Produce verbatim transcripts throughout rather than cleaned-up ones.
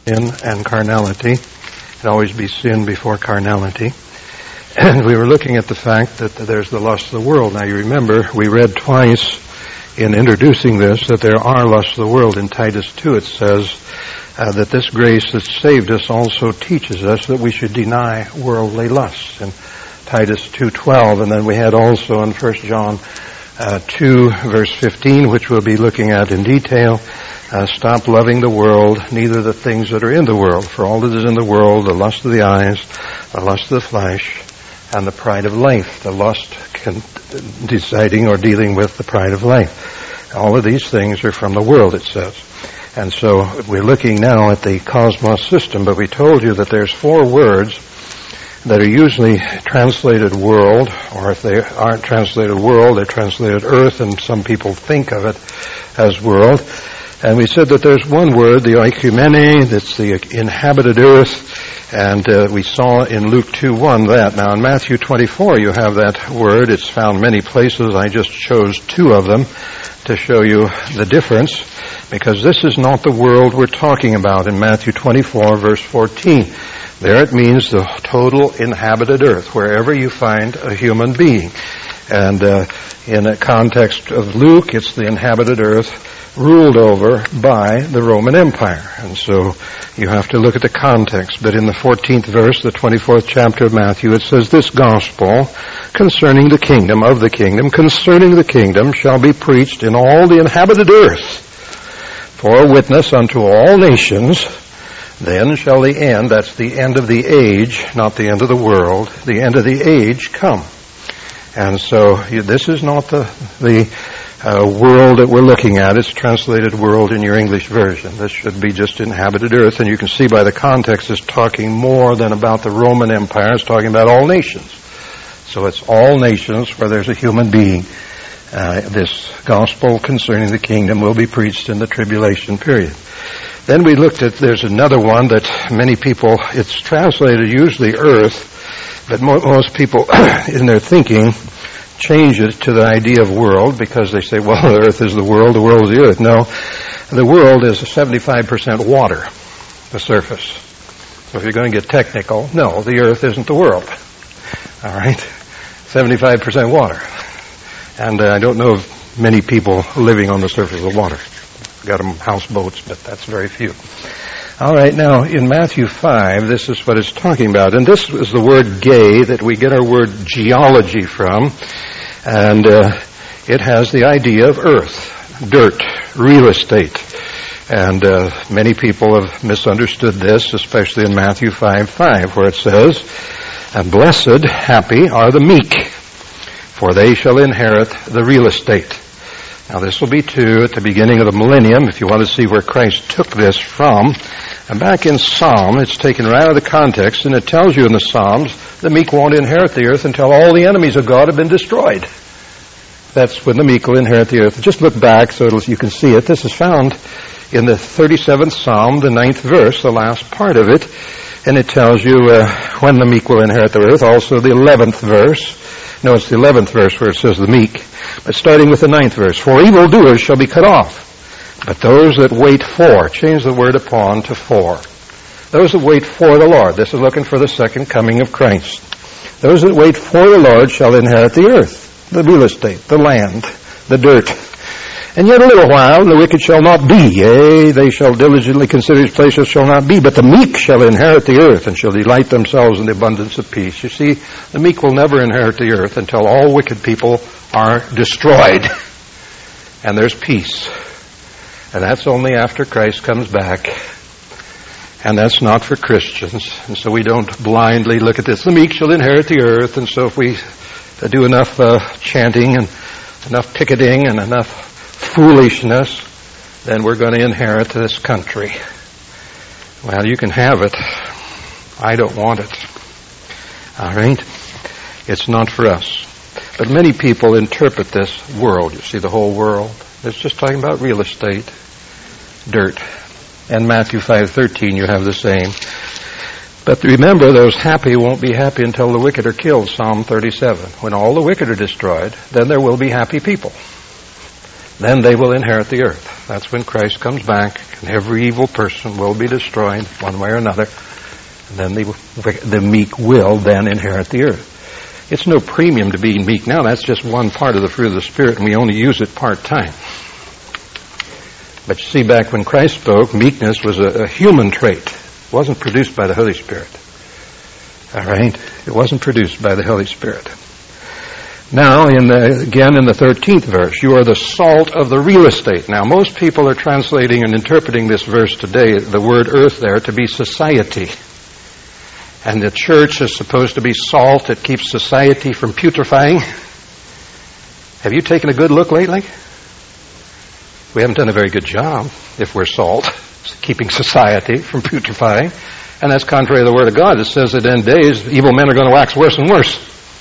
sin and carnality. It'd always be sin before carnality. And we were looking at the fact that there's the lust of the world. Now you remember, we read twice in introducing this that there are lusts of the world. In Titus two it says uh, that this grace that saved us also teaches us that we should deny worldly lusts. In Titus two twelve, and then we had also in First John uh, two verse fifteen, which we'll be looking at in detail, uh, stop loving the world, neither the things that are in the world. For all that is in the world, the lust of the eyes, the lust of the flesh, and the pride of life, the lust con- deciding or dealing with the pride of life. All of these things are from the world, it says. And so we're looking now at the cosmos system, but we told you that there's four words that are usually translated world, or if they aren't translated world, they're translated earth, and some people think of it as world. And we said that there's one word, the oikumene, that's the inhabited earth, and uh, we saw in Luke two one that. Now in Matthew twenty-four you have that word. It's found many places. I just chose two of them to show you the difference, because this is not the world we're talking about in Matthew twenty-four verse fourteen. There it means the total inhabited earth, wherever you find a human being. And uh, in a context of Luke, it's the inhabited earth ruled over by the Roman Empire. And so you have to look at the context. But in the fourteenth verse, the twenty-fourth chapter of Matthew, it says, "This gospel concerning the kingdom, of the kingdom, concerning the kingdom, shall be preached in all the inhabited earth for a witness unto all nations. Then shall the end," that's the end of the age, not the end of the world, the end of the age come. And so you, this is not the the uh, world that we're looking at. It's translated world in your English version. This should be just inhabited earth, and you can see by the context it's talking more than about the Roman Empire. It's talking about all nations. So it's all nations where there's a human being. Uh, this gospel concerning the kingdom will be preached in the tribulation period. Then we looked at, there's another one that many people, it's translated usually earth, but mo- most people in their thinking change it to the idea of world, because they say, well, the earth is the world, the world is the earth. No, the world is seventy-five percent water, the surface. So if you're going to get technical, no, the earth isn't the world. All right? seventy-five percent water. And uh, I don't know of many people living on the surface of the water. Got them houseboats, but that's very few. All right, now in Matthew five, this is what it's talking about. And this is the word gay that we get our word geology from. And uh, it has the idea of earth, dirt, real estate. And uh, many people have misunderstood this, especially in Matthew five five, where it says, "And blessed, happy are the meek, for they shall inherit the real estate." Now this will be too at the beginning of the millennium, if you want to see where Christ took this from. And back in Psalm, it's taken right out of the context, and it tells you in the Psalms, the meek won't inherit the earth until all the enemies of God have been destroyed. That's when the meek will inherit the earth. Just look back so you can see it. This is found in the thirty-seventh Psalm, the ninth verse, the last part of it. And it tells you uh, when the meek will inherit the earth. Also the eleventh verse. No, it's the eleventh verse where it says the meek. But starting with the ninth verse, "For evildoers shall be cut off, but those that wait for," change the word upon to for. "Those that wait for the Lord," this is looking for the second coming of Christ. "Those that wait for the Lord shall inherit the earth," the real estate, the land, the dirt. "And yet a little while, and the wicked shall not be. Yea, they shall diligently consider his places shall not be. But the meek shall inherit the earth, and shall delight themselves in the abundance of peace." You see, the meek will never inherit the earth until all wicked people are destroyed. And there's peace. And that's only after Christ comes back. And that's not for Christians. And so we don't blindly look at this. The meek shall inherit the earth. And so if we do enough uh, chanting and enough picketing and enough foolishness, then we're going to inherit this country. Well, you can have it. I don't want it. All right? It's not for us. But many people interpret this world. You see the whole world? It's just talking about real estate, dirt. And Matthew five thirteen, you have the same. But remember, those happy won't be happy until the wicked are killed, Psalm thirty-seven. When all the wicked are destroyed, then there will be happy people. then they will inherit the earth. That's when Christ comes back, and every evil person will be destroyed one way or another. And then the, the meek will then inherit the earth. It's no premium to being meek now. That's just one part of the fruit of the Spirit, and we only use it part-time. But you see, back when Christ spoke, meekness was a, a human trait. It wasn't produced by the Holy Spirit. All right? It wasn't produced by the Holy Spirit. Now, in the, again in the thirteenth verse, you are the salt of the real estate. Now, most people are translating and interpreting this verse today, the word earth there, to be society. And the church is supposed to be salt that keeps society from putrefying. Have you taken a good look lately? We haven't done a very good job, if we're salt, keeping society from putrefying. And that's contrary to the Word of God. It says that in days, evil men are going to wax worse and worse.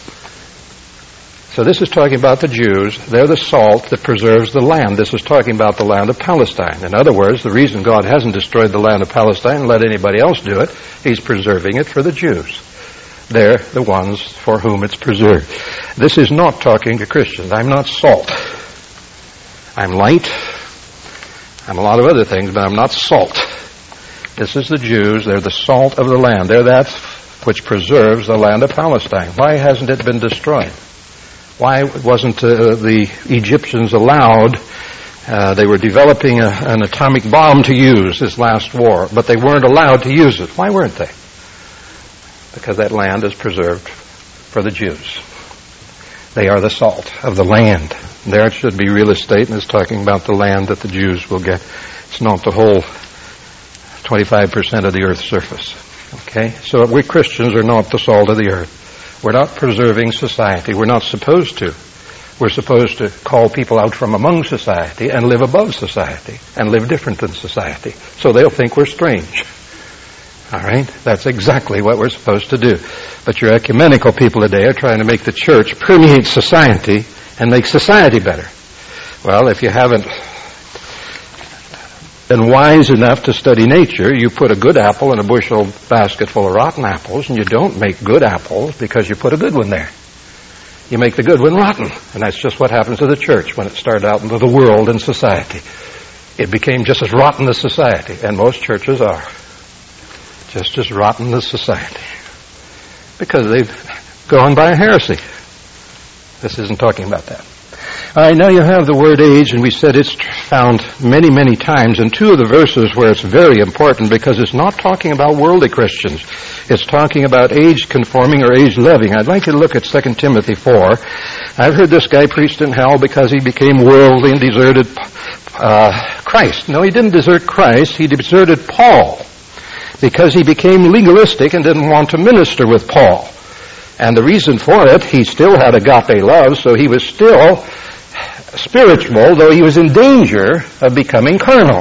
So this is talking about the Jews. They're the salt that preserves the land. This is talking about the land of Palestine. In other words, the reason God hasn't destroyed the land of Palestine and let anybody else do it, He's preserving it for the Jews. They're the ones for whom it's preserved. This is not talking to Christians. I'm not salt. I'm light. I'm a lot of other things, but I'm not salt. This is the Jews. They're the salt of the land. They're that which preserves the land of Palestine. Why hasn't it been destroyed? Why wasn't uh, the Egyptians allowed? Uh, they were developing a, an atomic bomb to use this last war, but they weren't allowed to use it. Why weren't they? Because that land is preserved for the Jews. They are the salt of the land. There it should be real estate, and it's talking about the land that the Jews will get. It's not the whole twenty-five percent of the earth's surface. Okay? So we Christians are not the salt of the earth. We're not preserving society. We're not supposed to. We're supposed to call people out from among society and live above society and live different than society. So they'll think we're strange. All right? That's exactly what we're supposed to do. But your ecumenical people today are trying to make the church permeate society and make society better. Well, if you haven't been wise enough to study nature, you put a good apple in a bushel basket full of rotten apples, and you don't make good apples because you put a good one there. You make the good one rotten. And that's just what happens to the church when it started out into the world and society. It became just as rotten as society, and most churches are. Just as rotten as society. Because they've gone by a heresy. This isn't talking about that. All right, now you have the word age, and we said it's found many, many times in two of the verses where it's very important because it's not talking about worldly Christians. It's talking about age-conforming or age-loving. I'd like you to look at Second Timothy four. I've heard this guy preached in hell because he became worldly and deserted uh, Christ. No, he didn't desert Christ. He deserted Paul because he became legalistic and didn't want to minister with Paul. And the reason for it, he still had agape love, so he was still spiritual, though he was in danger of becoming carnal.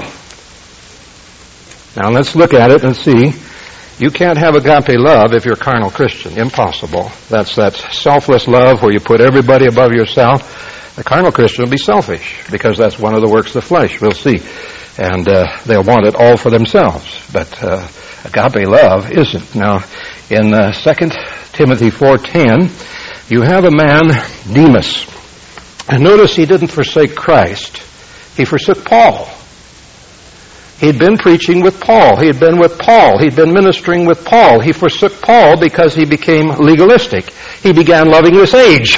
Now let's look at it and see. You can't have agape love if you're a carnal Christian. Impossible. That's that selfless love where you put everybody above yourself. The carnal Christian will be selfish because that's one of the works of the flesh. We'll see. And uh, they'll want it all for themselves. But uh, agape love isn't. Now, in uh, Second Timothy four ten, you have a man, Demas. And notice he didn't forsake Christ. He forsook Paul. He'd been preaching with Paul. He had been with Paul. He'd been ministering with Paul. He forsook Paul because he became legalistic. He began loving this age.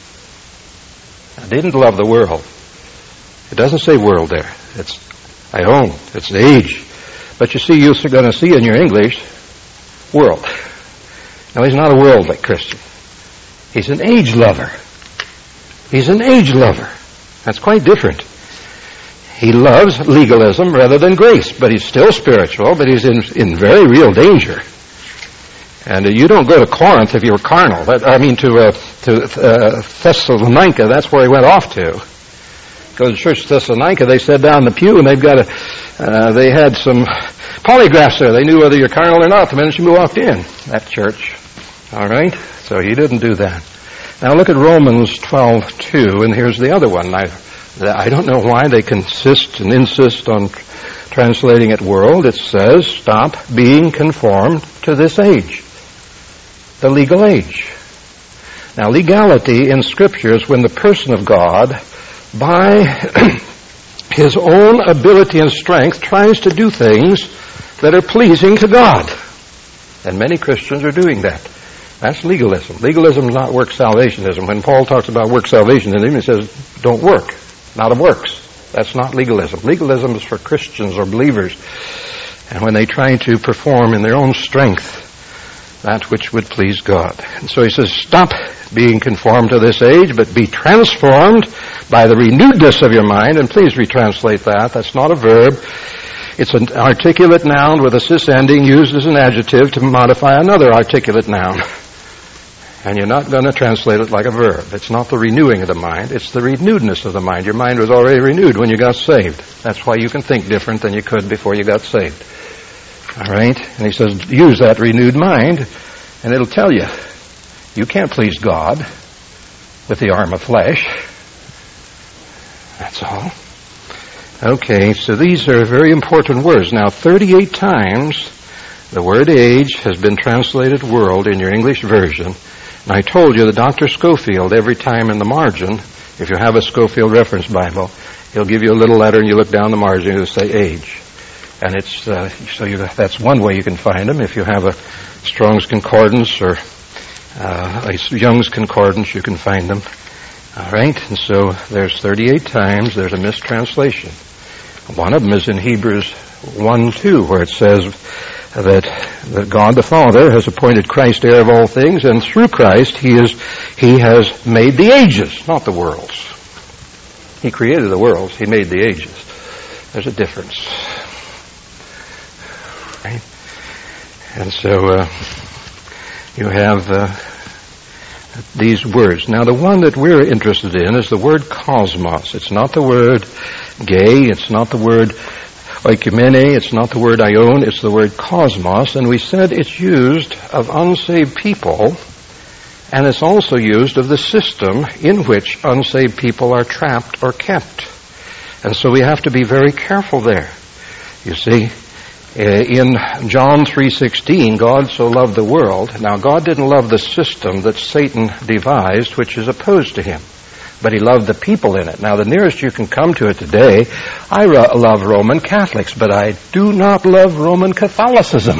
I didn't love the world. It doesn't say world there. It's aion. It's the age. But you see, you're going to see in your English, world. No, he's not a worldly Christian. He's an age lover. He's an age lover. That's quite different. He loves legalism rather than grace, but he's still spiritual, but he's in, in very real danger. And uh, you don't go to Corinth if you're carnal. That, I mean, to, uh, to uh, Thessalonica, that's where he went off to. Go to the church of Thessalonica, they sat down in the pew, and they've got a, uh, they had some polygraphs there. They knew whether you're carnal or not the minute you walked in that church. All right? So he didn't do that. Now look at Romans twelve two, and here's the other one. I, I don't know why they consist and insist on translating it world. It says, stop being conformed to this age, the legal age. Now legality in Scripture is when the person of God, by his own ability and strength, tries to do things that are pleasing to God. And many Christians are doing that. That's legalism. Legalism is not work salvationism. When Paul talks about work salvationism, he says, don't work, not of works. That's not legalism. Legalism is for Christians or believers. And when they try to perform in their own strength that which would please God. And so he says, stop being conformed to this age, but be transformed by the renewedness of your mind. And please retranslate that. That's not a verb. It's an articulate noun with a cis ending used as an adjective to modify another articulate noun. And you're not going to translate it like a verb. It's not the renewing of the mind. It's the renewedness of the mind. Your mind was already renewed when you got saved. That's why you can think different than you could before you got saved. All right? And he says, use that renewed mind, and it'll tell you, you can't please God with the arm of flesh. That's all. Okay, so these are very important words. Now, thirty-eight times the word age has been translated world in your English version. And I told you that Doctor Scofield, every time in the margin, if you have a Scofield Reference Bible, he'll give you a little letter and you look down the margin and it'll say age. And it's, uh, so you, that's one way you can find them. If you have a Strong's Concordance or uh, a Young's Concordance, you can find them. All right? And so there's thirty-eight times there's a mistranslation. One of them is in Hebrews one two, where it says that, that God the Father has appointed Christ heir of all things, and through Christ he is he has made the ages, not the worlds. He created the worlds, he made the ages. There's a difference. Right? And so uh, you have uh, these words. Now the one that we're interested in is the word cosmos. It's not the word gay, it's not the word oikumene, it's not the word ion, it's the word cosmos, and we said it's used of unsaved people, and it's also used of the system in which unsaved people are trapped or kept. And so we have to be very careful there. You see, in John three sixteen, God so loved the world. Now, God didn't love the system that Satan devised, which is opposed to him, but he loved the people in it. Now, the nearest you can come to it today, I ro- love Roman Catholics, but I do not love Roman Catholicism.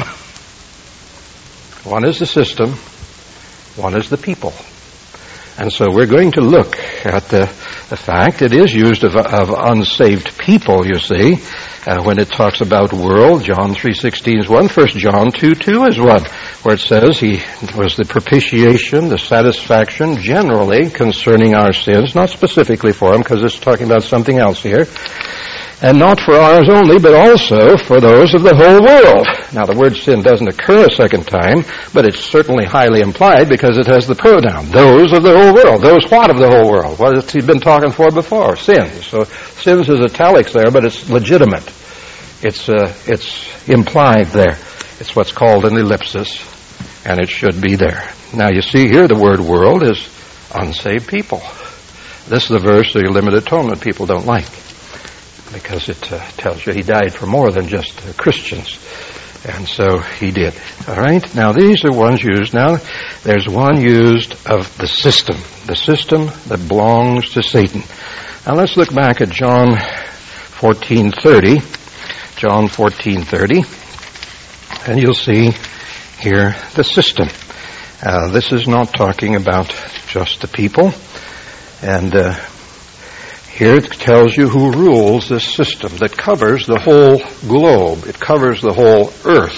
One is the system, one is the people. And so we're going to look at the, the fact it is used of, of unsaved people, you see, uh, when it talks about world. John three sixteen is one. First John two two is one, where it says he was the propitiation, the satisfaction generally concerning our sins, not specifically for them, because it's talking about something else here. And not for ours only, but also for those of the whole world. Now, the word sin doesn't occur a second time, but it's certainly highly implied because it has the pronoun. Those of the whole world. Those what of the whole world? What has he been talking for before? Sins. So, sins is italics there, but it's legitimate. It's, uh, it's implied there. It's what's called an ellipsis, and it should be there. Now, you see here the word world is unsaved people. This is the verse the limited atonement people don't like, because it uh, tells you he died for more than just uh, Christians. And so he did. All right? Now, these are ones used. Now, there's one used of the system. The system that belongs to Satan. Now, let's look back at John fourteen thirty. John fourteen thirty. And you'll see here the system. Uh, this is not talking about just the people. And uh here it tells you who rules this system that covers the whole globe. It covers the whole earth.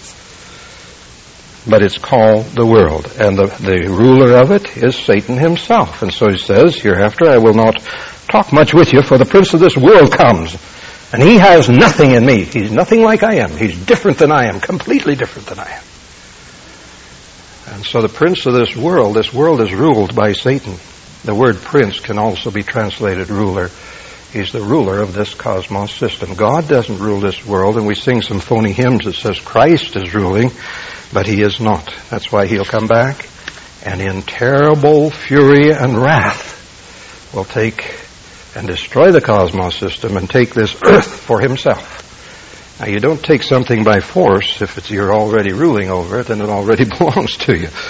But it's called the world. And the, the ruler of it is Satan himself. And so he says, hereafter I will not talk much with you, for the prince of this world comes. And he has nothing in me. He's nothing like I am. He's different than I am, completely different than I am. And so the prince of this world, this world is ruled by Satan. The word prince can also be translated ruler. He's the ruler of this cosmos system. God doesn't rule this world, and we sing some phony hymns that says Christ is ruling, but he is not. That's why he'll come back, and in terrible fury and wrath will take and destroy the cosmos system and take this earth for himself. Now, you don't take something by force if it's you're already ruling over it and it already belongs to you.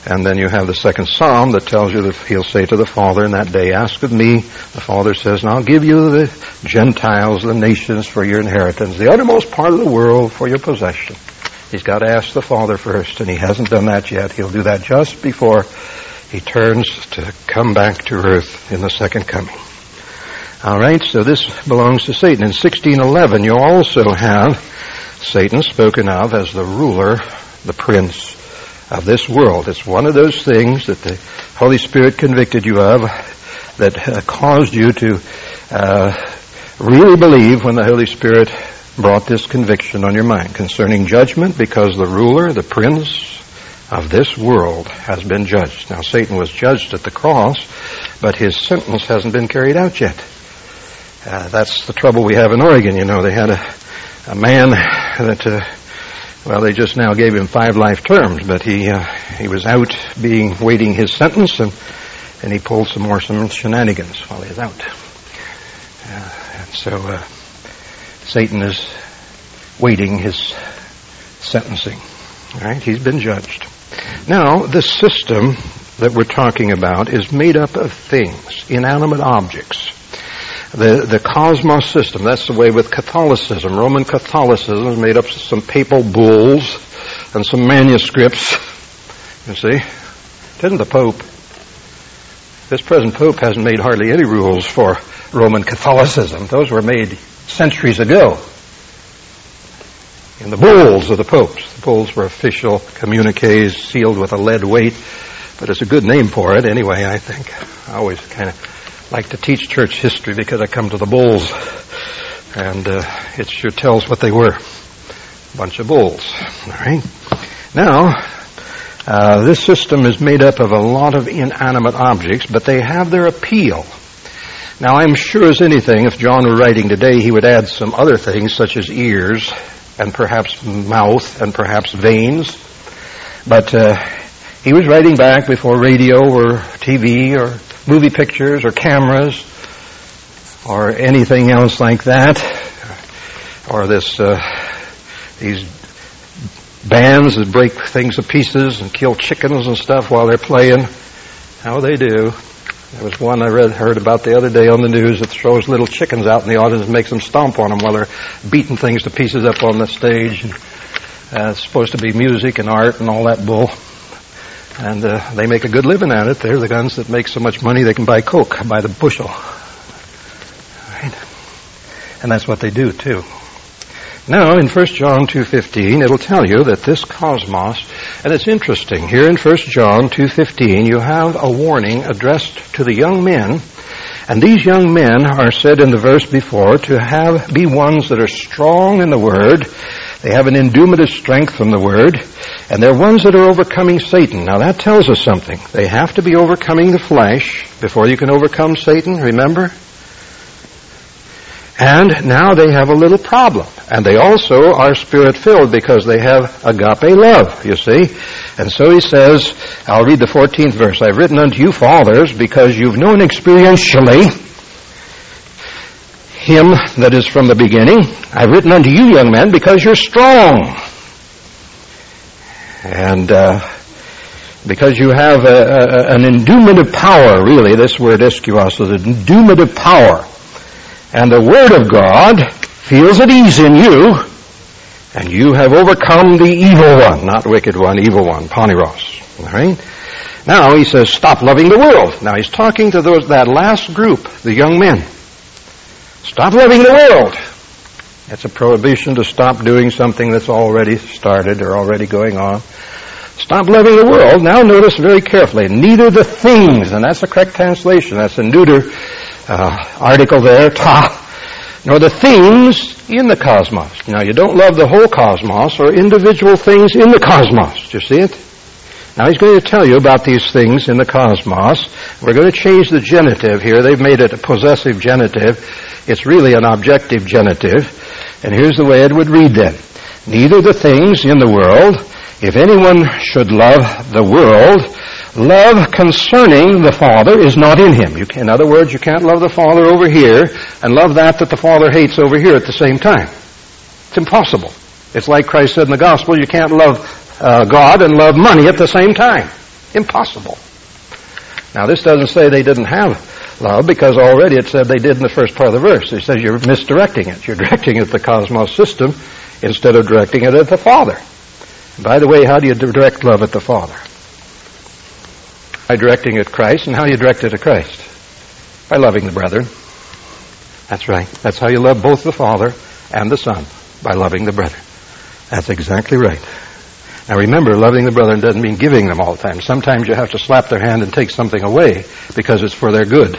And then you have the second Psalm that tells you that he'll say to the Father in that day, ask of me. The Father says, and I'll give you the Gentiles, the nations for your inheritance, the uttermost part of the world for your possession. He's got to ask the Father first, and he hasn't done that yet. He'll do that just before he turns to come back to earth in the second coming. All right, so this belongs to Satan. In sixteen eleven, you also have Satan spoken of as the ruler, the prince of this world. It's one of those things that the Holy Spirit convicted you of that uh, caused you to uh, really believe when the Holy Spirit brought this conviction on your mind concerning judgment, because the ruler, the prince of this world has been judged. Now, Satan was judged at the cross, but his sentence hasn't been carried out yet. Uh, that's the trouble we have in Oregon. You know, they had a, a man that... Uh, Well, they just now gave him five life terms, but he uh, he was out being waiting his sentence, and and he pulled some more some shenanigans while he was out. Uh, and so uh, Satan is waiting his sentencing. All right, he's been judged. Now, the system that we're talking about is made up of things, inanimate objects. The the cosmos system, that's the way with Catholicism. Roman Catholicism is made up of some papal bulls and some manuscripts. You see? It isn't the Pope. This present Pope hasn't made hardly any rules for Roman Catholicism. Those were made centuries ago in the bulls of the popes. The bulls were official communiques sealed with a lead weight, but it's a good name for it anyway, I think. I always kind of like to teach church history because I come to the bulls, and uh, it sure tells what they were. A bunch of bulls. All right. Now, uh, this system is made up of a lot of inanimate objects, but they have their appeal. Now, I'm sure as anything, if John were writing today, he would add some other things such as ears and perhaps mouth and perhaps veins. But uh, he was writing back before radio or T V or movie pictures or cameras or anything else like that, or this uh, these bands that break things to pieces and kill chickens and stuff while they're playing. How they do. There was one I read heard about the other day on the news that throws little chickens out in the audience and makes them stomp on them while they're beating things to pieces up on the stage. And, uh, it's supposed to be music and art and all that bull. And uh, they make a good living at it. They're the guns that make so much money they can buy Coke by the bushel. Right? And that's what they do, too. Now, in First John two fifteen, it'll tell you that this cosmos, and it's interesting, here in First John two fifteen, you have a warning addressed to the young men, and these young men are said in the verse before to have be ones that are strong in the Word. They have an indubitive strength from the Word, and they're ones that are overcoming Satan. Now that tells us something. They have to be overcoming the flesh before you can overcome Satan, remember? And now they have a little problem. And they also are Spirit-filled because they have agape love, you see. And so he says, I'll read the fourteenth verse, I've written unto you, fathers, because you've known experientially Him that is from the beginning. I've written unto you, young men, because you're strong. And uh, because you have a, a, an indubitive power, really, this word ischyos is an indubitive power. And the Word of God feels at ease in you, and you have overcome the evil one, not wicked one, evil one, Paniros. All right? Now he says, stop loving the world. Now he's talking to those that last group, the young men. Stop loving the world. It's a prohibition to stop doing something that's already started or already going on. Stop loving the world. Now notice very carefully, neither the things, and that's the correct translation, that's a neuter uh, article there, ta, nor the things in the cosmos. Now you don't love the whole cosmos or individual things in the cosmos. Do you see it? Now he's going to tell you about these things in the cosmos. We're going to change the genitive here. They've made it a possessive genitive. It's really an objective genitive. And here's the way it would read then. Neither the things in the world, if anyone should love the world, love concerning the Father is not in him. You can, in other words, you can't love the Father over here and love that that the Father hates over here at the same time. It's impossible. It's like Christ said in the gospel, you can't love uh, God and love money at the same time. Impossible. Now, this doesn't say they didn't have love, because already it said they did in the first part of the verse. It says you're misdirecting it. You're directing it at the cosmos system instead of directing it at the Father. And by the way, how do you direct love at the Father? By directing it at Christ. And how do you direct it at Christ? By loving the brethren. That's right. That's how you love both the Father and the Son, by loving the brethren. That's exactly right. Now remember, loving the brethren doesn't mean giving them all the time. Sometimes you have to slap their hand and take something away because it's for their good.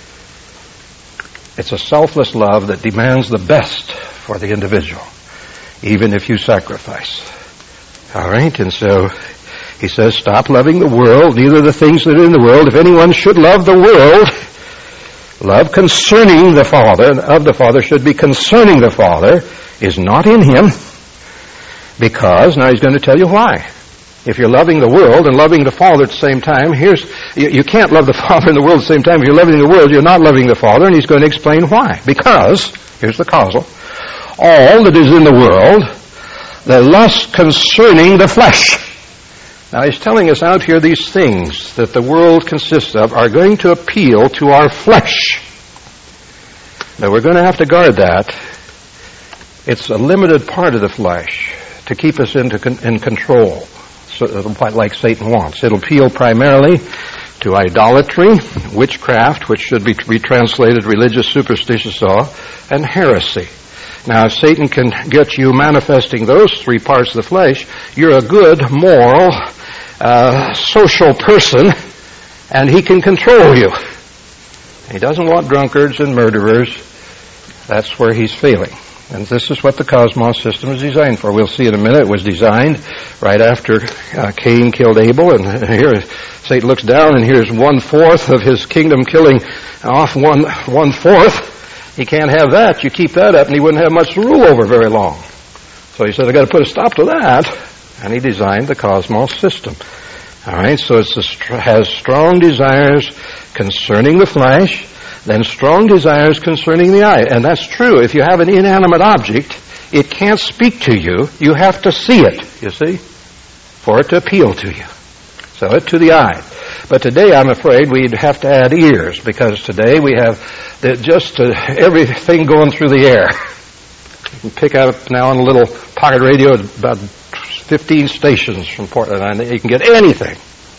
It's a selfless love that demands the best for the individual, even if you sacrifice. All right? And so he says, stop loving the world, neither the things that are in the world. If anyone should love the world, love concerning the Father, of the Father should be concerning the Father, is not in him. Because, now he's going to tell you why. If you're loving the world and loving the Father at the same time, here's, you, you can't love the Father and the world at the same time. If you're loving the world, you're not loving the Father, and he's going to explain why. Because, here's the causal, all that is in the world, the lust concerning the flesh. Now he's telling us out here these things that the world consists of are going to appeal to our flesh. Now we're going to have to guard that. It's a limited part of the flesh to keep us into con- in control, so, like Satan wants. It'll appeal primarily to idolatry, witchcraft, which should be retranslated religious, superstitious awe, and heresy. Now, if Satan can get you manifesting those three parts of the flesh, you're a good, moral, uh, social person, and he can control you. He doesn't want drunkards and murderers. That's where he's failing. And this is what the cosmos system is designed for. We'll see in a minute. It was designed right after uh, Cain killed Abel, and here Satan looks down, and here's one-fourth of his kingdom killing off one, one-fourth. He can't have that. You keep that up, and he wouldn't have much to rule over very long. So he said, I've got to put a stop to that. And he designed the cosmos system. All right, so it has strong desires concerning the flesh, then strong desires concerning the eye. And that's true. If you have an inanimate object, it can't speak to you. You have to see it, you see, for it to appeal to you. So it to the eye. But today, I'm afraid, we'd have to add ears, because today we have the, just uh, everything going through the air. You can pick up now on a little pocket radio about fifteen stations from Portland, and you can get anything.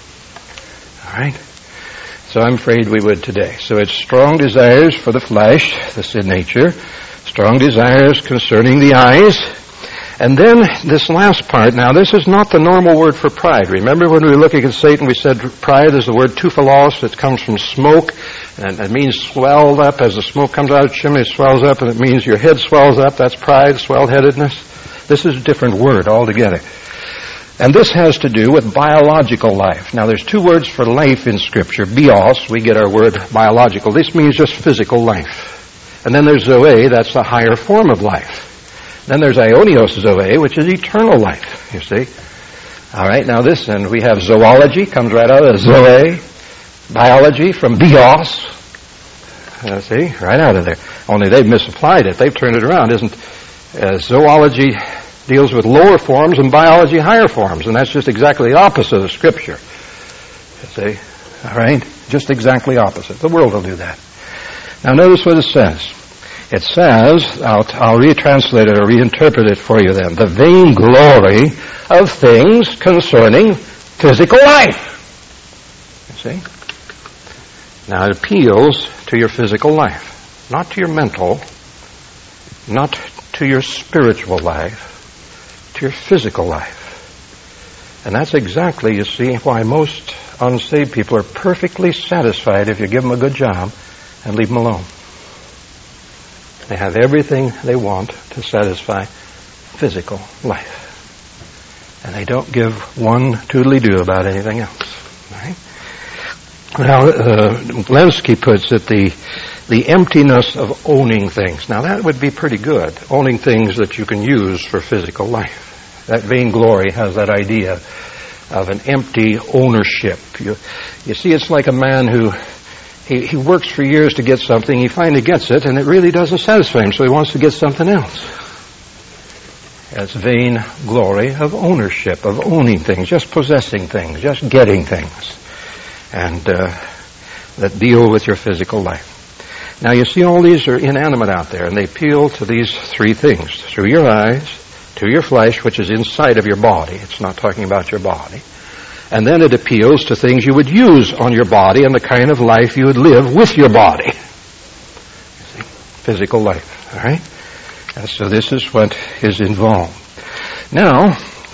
All right? So I'm afraid we would today. So it's strong desires for the flesh, the sin nature, strong desires concerning the eyes, and then this last part. Now, this is not the normal word for pride. Remember when we were looking at Satan, we said pride is the word tuphalos. It comes from smoke, and it means swelled up. As the smoke comes out of the chimney, it swells up, and it means your head swells up. That's pride, swelled-headedness. This is a different word altogether. And this has to do with biological life. Now, there's two words for life in Scripture. Bios, we get our word biological. This means just physical life. And then there's zoe, that's the higher form of life. Then there's ionios zoe, which is eternal life, you see. All right, now this, and we have zoology, comes right out of zoe. Biology from bios. Uh, see, right out of there. Only they've misapplied it. They've turned it around. Isn't uh, zoology deals with lower forms and biology higher forms, and that's just exactly the opposite of Scripture. You see? All right? Just exactly opposite. The world will do that. Now notice what it says. It says, I'll, I'll retranslate it or reinterpret it for you then, the vainglory of things concerning physical life. You see? Now it appeals to your physical life, not to your mental, not to your spiritual life, your physical life. And that's exactly, you see, why most unsaved people are perfectly satisfied if you give them a good job and leave them alone. They have everything they want to satisfy physical life. And they don't give one toodly-doo about anything else. Right? Now, uh, Lenski puts it, the the emptiness of owning things. Now, that would be pretty good, owning things that you can use for physical life. That vainglory has that idea of an empty ownership. You, you see, it's like a man who, he, he works for years to get something, he finally gets it, and it really doesn't satisfy him, so he wants to get something else. as vain glory of ownership, of owning things, just possessing things, just getting things, and uh, that deal with your physical life. Now you see all these are inanimate out there, and they appeal to these three things: through your eyes, to your flesh, which is inside of your body. It's not talking about your body. And then it appeals to things you would use on your body and the kind of life you would live with your body. You see? Physical life, all right? And so this is what is involved. Now,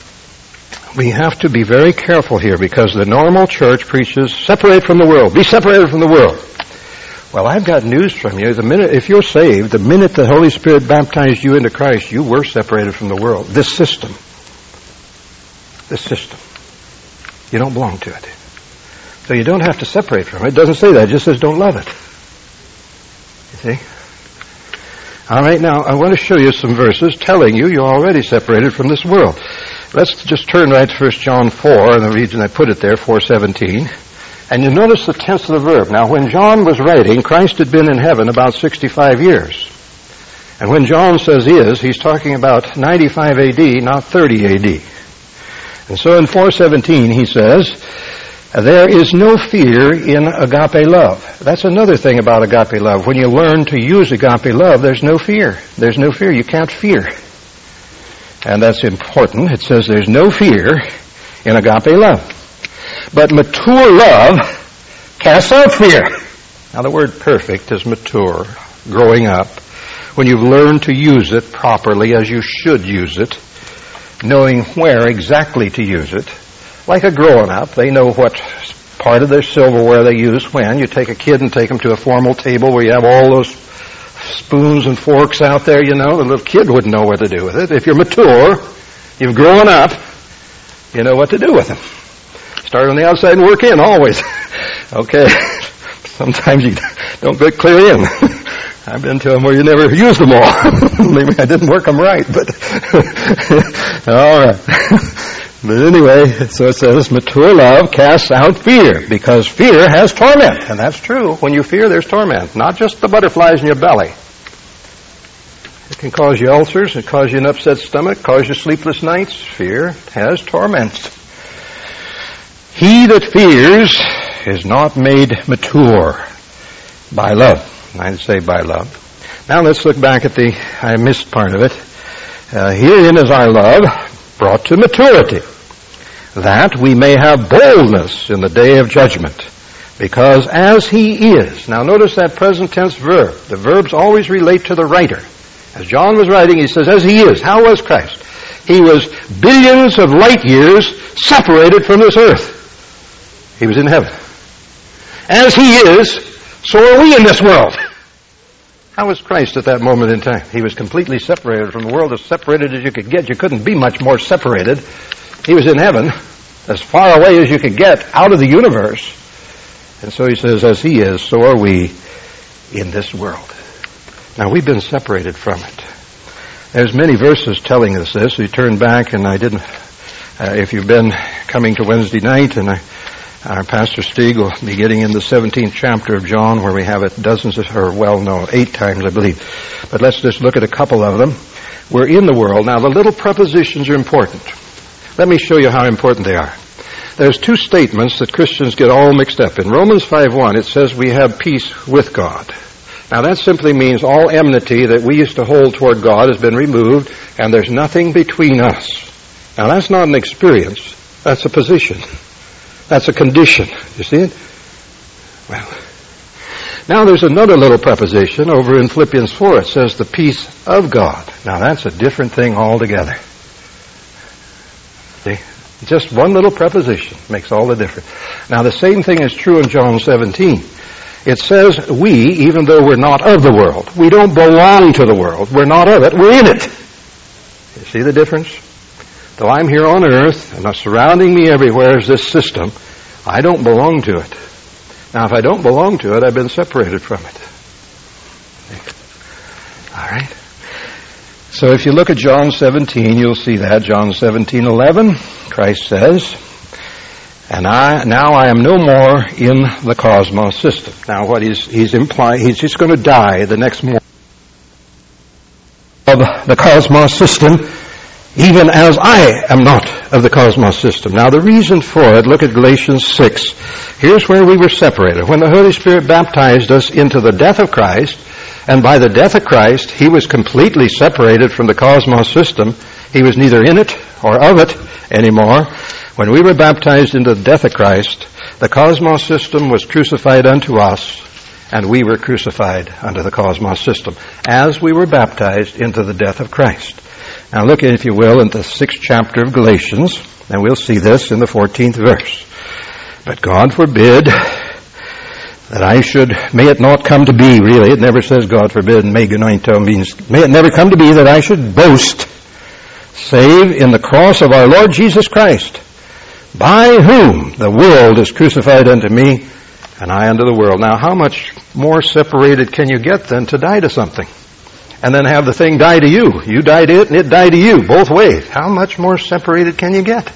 we have to be very careful here, because the normal church preaches, separate from the world, be separated from the world. Well, I've got news from you. The minute, if you're saved, the minute the Holy Spirit baptized you into Christ, you were separated from the world. This system. This system. You don't belong to it. So you don't have to separate from it. It doesn't say that. It just says don't love it. You see? All right, now I want to show you some verses telling you you're already separated from this world. Let's just turn right to First John four, and the reason I put it there, four seventeen. And you notice the tense of the verb. Now, when John was writing, Christ had been in heaven about sixty-five years. And when John says is, he's talking about ninety-five A D, not thirty A D. And so in four seventeen he says, there is no fear in agape love. That's another thing about agape love. When you learn to use agape love, there's no fear. There's no fear. You can't fear. And that's important. It says there's no fear in agape love. But mature love casts out fear. Now the word perfect is mature, growing up. When you've learned to use it properly as you should use it, knowing where exactly to use it. Like a grown-up, they know what part of their silverware they use when. You take a kid and take them to a formal table where you have all those spoons and forks out there, you know. The little kid wouldn't know what to do with it. If you're mature, you've grown up, you know what to do with them. Start on the outside and work in, always. Okay. Sometimes you don't get clear in. I've been to them where you never use them all. Maybe I didn't work them right, but all right. But anyway, so it says, mature love casts out fear, because fear has torment. And that's true. When you fear, there's torment. Not just the butterflies in your belly. It can cause you ulcers, it can cause you an upset stomach, cause you sleepless nights. Fear has torments. He that fears is not made mature by love. I'd say by love. Now let's look back at the, I missed part of it. Uh, herein is our love brought to maturity, that we may have boldness in the day of judgment, because as he is. Now notice that present tense verb. The verbs always relate to the writer. As John was writing, he says, as he is. How was Christ? He was billions of light years separated from this earth. He was in heaven. As he is, so are we in this world. How was Christ at that moment in time? He was completely separated from the world, as separated as you could get. You couldn't be much more separated. He was in heaven, as far away as you could get out of the universe. And so he says, as he is, so are we in this world. Now, we've been separated from it. There's many verses telling us this. We turn back, and I didn't, uh, if you've been coming to Wednesday night, and I, our Pastor Stieg will be getting in the seventeenth chapter of John, where we have it dozens of, or well, no, eight times, I believe. But let's just look at a couple of them. We're in the world. Now, the little prepositions are important. Let me show you how important they are. There's two statements that Christians get all mixed up. In Romans five one, it says we have peace with God. Now, that simply means all enmity that we used to hold toward God has been removed, and there's nothing between us. Now, that's not an experience. That's a position. That's a condition. You see it? Well, now there's another little preposition over in Philippians four. It says the peace of God. Now, that's a different thing altogether. See? Just one little preposition makes all the difference. Now, the same thing is true in John seventeen. It says we, even though we're not of the world. We don't belong to the world. We're not of it. We're in it. You see the difference? Though I'm here on earth, and surrounding me everywhere is this system, I don't belong to it. Now, if I don't belong to it, I've been separated from it. All right? So if you look at John seventeen, you'll see that. John seventeen eleven, Christ says, and I now I am no more in the cosmos system. Now, what he's, he's implying, he's just going to die the next morning of the cosmos system. even as I am not of the cosmos system. Now the reason for it, look at Galatians six. Here's where we were separated. When the Holy Spirit baptized us into the death of Christ, and by the death of Christ, He was completely separated from the cosmos system. He was neither in it or of it anymore. When we were baptized into the death of Christ, the cosmos system was crucified unto us, and we were crucified unto the cosmos system, as we were baptized into the death of Christ. Now look, if you will, in the sixth chapter of Galatians, and we'll see this in the fourteenth verse. But God forbid that I should, may it not come to be, really, it never says God forbid, and me genoito means, may it never come to be that I should boast, save in the cross of our Lord Jesus Christ, by whom the world is crucified unto me, and I unto the world. Now, how much more separated can you get than to die to something? And then have the thing die to you. You die to it, and it die to you, both ways. How much more separated can you get?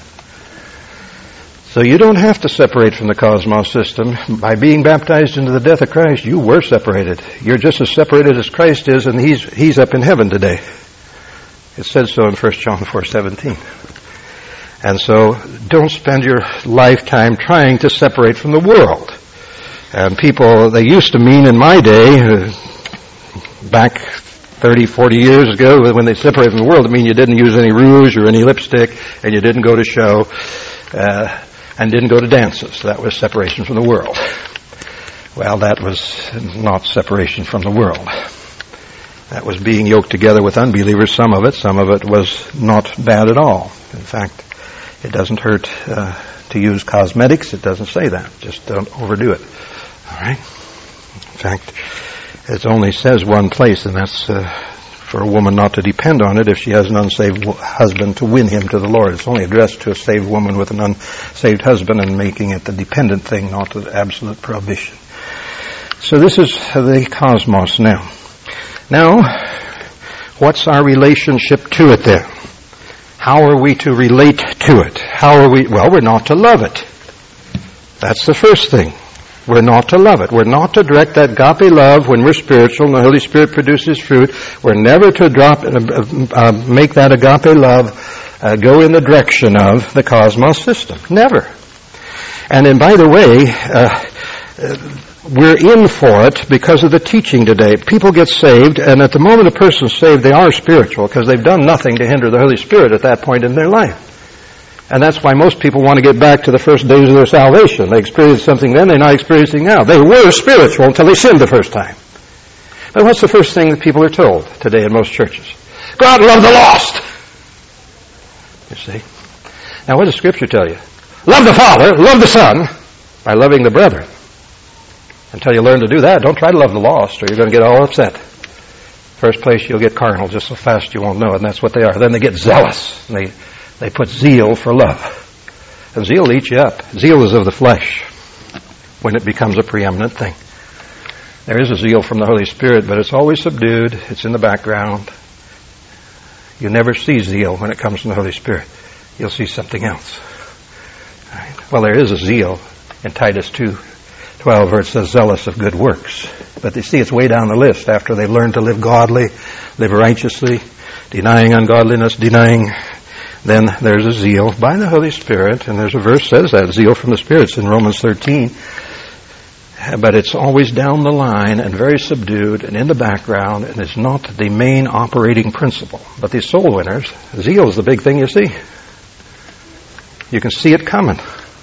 So you don't have to separate from the cosmos system. By being baptized into the death of Christ, you were separated. You're just as separated as Christ is, and He's He's up in heaven today. It says so in First John four seventeen. And so don't spend your lifetime trying to separate from the world. And people, they used to mean in my day, uh, back thirty, forty years ago, when they separated from the world, it mean you didn't use any rouge or any lipstick, and you didn't go to show, uh, and didn't go to dances. That was separation from the world. Well, that was not separation from the world. That was being yoked together with unbelievers, some of it. Some of it was not bad at all. In fact, it doesn't hurt uh, to use cosmetics. It doesn't say that. Just don't overdo it. All right? In fact, it only says one place, and that's uh, for a woman not to depend on it if she has an unsaved husband to win him to the Lord. It's only addressed to a saved woman with an unsaved husband and making it the dependent thing, not the absolute prohibition. So this is the cosmos now. Now, what's our relationship to it then? How are we to relate to it? How are we? Well, we're not to love it. That's the first thing. We're not to love it. We're not to direct that agape love when we're spiritual and the Holy Spirit produces fruit. We're never to drop, uh, uh, make that agape love uh, go in the direction of the cosmos system. Never. And then, by the way, uh, uh, we're in for it because of the teaching today. People get saved, and at the moment a person's saved, they are spiritual because they've done nothing to hinder the Holy Spirit at that point in their life. And that's why most people want to get back to the first days of their salvation. They experienced something then, they're not experiencing now. They were spiritual until they sinned the first time. But what's the first thing that people are told today in most churches? Go out and love the lost! You see? Now what does Scripture tell you? Love the Father, love the Son, by loving the brethren. Until you learn to do that, don't try to love the lost, or you're going to get all upset. First place, you'll get carnal just so fast you won't know it, and that's what they are. Then they get zealous, and they They put zeal for love. And zeal will eat you up. Zeal is of the flesh when it becomes a preeminent thing. There is a zeal from the Holy Spirit, but it's always subdued. It's in the background. You never see zeal when it comes from the Holy Spirit. You'll see something else. All right. Well, there is a zeal in Titus two twelve where it says zealous of good works. But you see, it's way down the list after they've learned to live godly, live righteously, denying ungodliness, denying... Then there's a zeal by the Holy Spirit, and there's a verse that says that, zeal from the Spirit. It's in Romans thirteen. But it's always down the line and very subdued and in the background, and it's not the main operating principle. But these soul winners, zeal is the big thing you see. You can see it coming.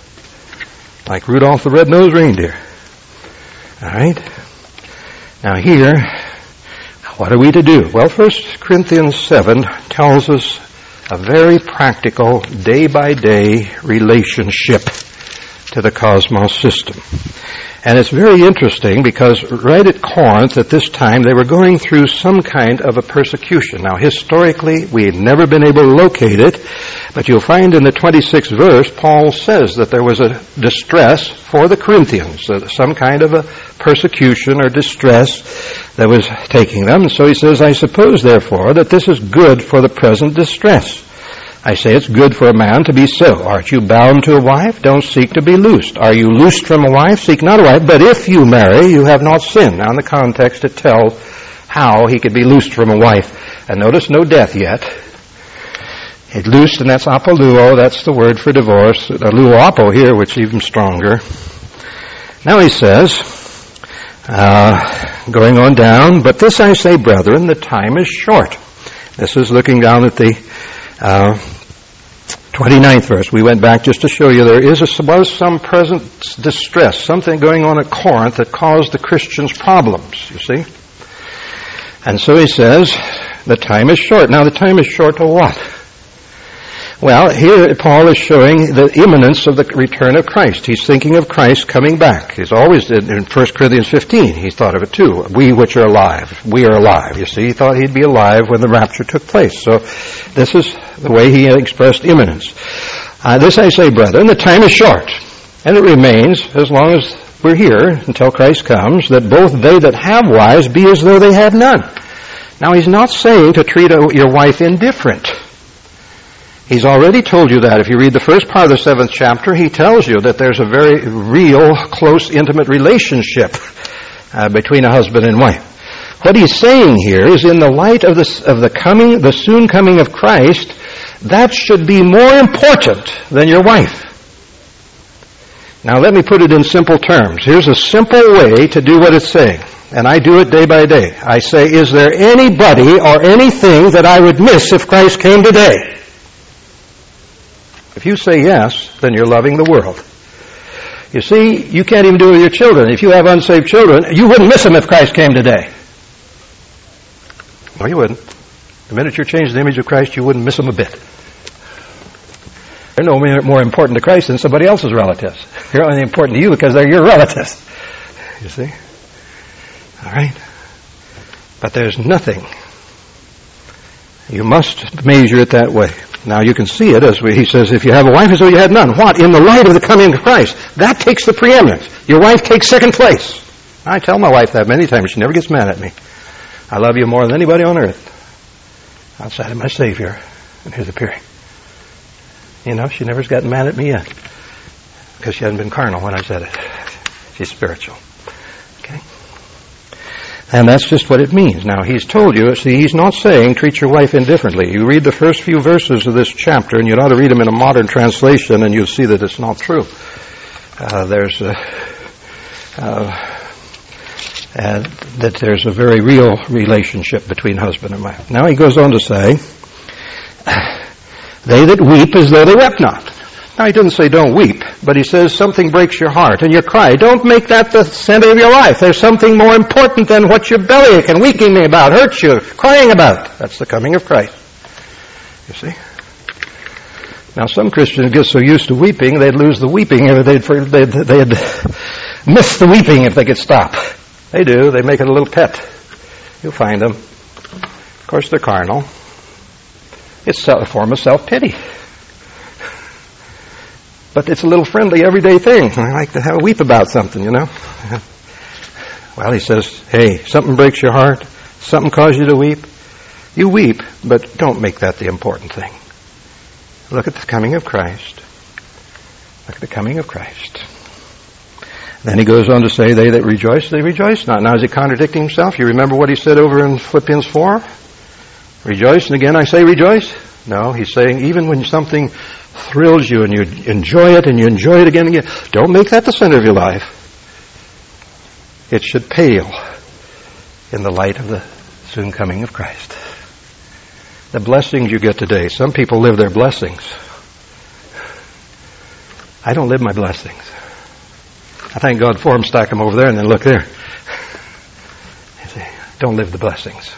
Like Rudolph the Red-Nosed Reindeer. All right? Now here, what are we to do? Well, First Corinthians seven tells us a very practical, day-by-day relationship to the cosmos system. And it's very interesting because right at Corinth at this time, they were going through some kind of a persecution. Now, historically, we've never been able to locate it, but you'll find in the twenty-sixth verse, Paul says that there was a distress for the Corinthians, some kind of a persecution or distress that was taking them. And so he says, I suppose, therefore, that this is good for the present distress. I say it's good for a man to be so. Aren't you bound to a wife? Don't seek to be loosed. Are you loosed from a wife? Seek not a wife. But if you marry, you have not sinned. Now in the context it tells how he could be loosed from a wife. And notice no death yet. It loosed, and that's apoluo, that's the word for divorce. Luopo here, which is even stronger. Now he says, uh, going on down, but this I say, brethren, the time is short. This is looking down at the uh, twenty-ninth verse. We went back just to show you there is a, was some present distress, something going on at Corinth that caused the Christians problems, you see. And so he says, the time is short. Now the time is short to what? Well, here Paul is showing the imminence of the return of Christ. He's thinking of Christ coming back. He's always did in First Corinthians fifteen. He thought of it too. We which are alive. We are alive. You see, he thought he'd be alive when the rapture took place. So this is the way he expressed imminence. Uh, this I say, brethren, the time is short. And it remains, as long as we're here, until Christ comes, that both they that have wives be as though they have none. Now he's not saying to treat a, your wife indifferent. He's already told you that. If you read the first part of the seventh chapter, he tells you that there's a very real, close, intimate relationship uh, between a husband and wife. What he's saying here is in the light of the, of the coming, the soon coming of Christ, that should be more important than your wife. Now let me put it in simple terms. Here's a simple way to do what it's saying. And I do it day by day. I say, is there anybody or anything that I would miss if Christ came today? If you say yes, then you're loving the world. You see, you can't even do it with your children. If you have unsaved children, you wouldn't miss them if Christ came today. No, you wouldn't. The minute you're changed in the image of Christ, you wouldn't miss them a bit. They're no more important to Christ than somebody else's relatives. They're only important to you because they're your relatives. You see? All right? But there's nothing. You must measure it that way. Now you can see it as we, he says, if you have a wife as though you had none. What? In the light of the coming of Christ. That takes the preeminence. Your wife takes second place. I tell my wife that many times. She never gets mad at me. I love you more than anybody on earth outside of my Savior and his appearing. You know, she never's gotten mad at me yet because she hasn't been carnal when I said it. She's spiritual. Okay? And that's just what it means. Now, he's told you, see, he's not saying treat your wife indifferently. You read the first few verses of this chapter, and you ought to read them in a modern translation, and you'll see that it's not true. Uh, there's a, uh, and that there's a very real relationship between husband and wife. Now he goes on to say, they that weep as though they wept not. Now, he didn't say don't weep, but he says something breaks your heart and you cry. Don't make that the center of your life. There's something more important than what your belly ache and weeping about, hurts you, crying about. That's the coming of Christ. You see? Now, some Christians get so used to weeping, they'd lose the weeping. They'd, they'd, they'd miss the weeping if they could stop. They do. They make it a little pet. You'll find them. Of course, they're carnal. It's a form of self-pity. But it's a little friendly, everyday thing. I like to have a weep about something, you know. Well, he says, hey, something breaks your heart, something causes you to weep. You weep, but don't make that the important thing. Look at the coming of Christ. Look at the coming of Christ. Then he goes on to say, they that rejoice, they rejoice not. Now, is he contradicting himself? You remember what he said over in Philippians four? Rejoice, and again I say rejoice? No, he's saying even when something thrills you and you enjoy it and you enjoy it again and again, don't make that the center of your life. It should pale in the light of the soon coming of Christ. The blessings you get today, some people live their blessings. I don't live my blessings. I thank God for them, stack them over there, and then look there. You see, don't live the blessings.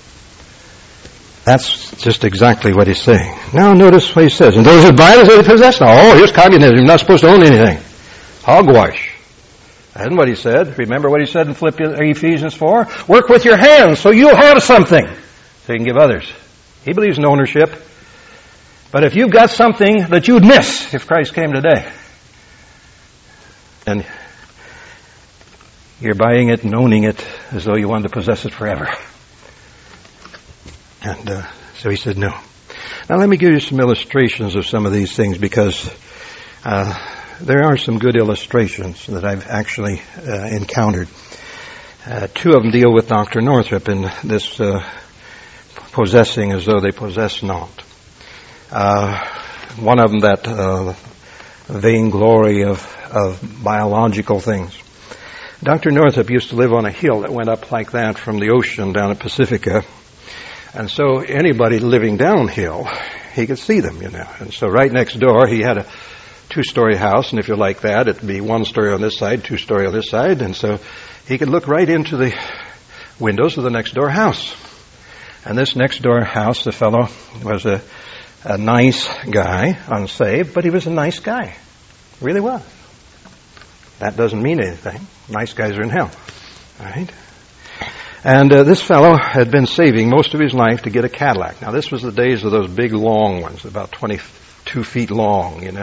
That's just exactly what he's saying. Now notice what he says. And those that buy it, they possess. Now, oh, here's communism. You're not supposed to own anything. Hogwash. That's what he said. Remember what he said in Philippians, Ephesians four? Work with your hands so you'll have something so you can give others. He believes in ownership. But if you've got something that you'd miss if Christ came today, and you're buying it and owning it as though you wanted to possess it forever. And uh, so he said no. Now let me give you some illustrations of some of these things because uh, there are some good illustrations that I've actually uh, encountered. Uh, two of them deal with Doctor Northrup in this uh, possessing as though they possess not. Uh, one of them, that uh, vainglory of, of biological things. Doctor Northup used to live on a hill that went up like that from the ocean down at Pacifica. And so anybody living downhill, he could see them, you know. And so right next door, he had a two-story house, and if you're like that, it'd be one story on this side, two story on this side, and so he could look right into the windows of the next door house. And this next door house, the fellow was a, a nice guy, unsaved, but he was a nice guy. Really was. That doesn't mean anything. Nice guys are in hell. All right? And uh, this fellow had been saving most of his life to get a Cadillac. Now, this was the days of those big, long ones, about twenty-two feet long, you know.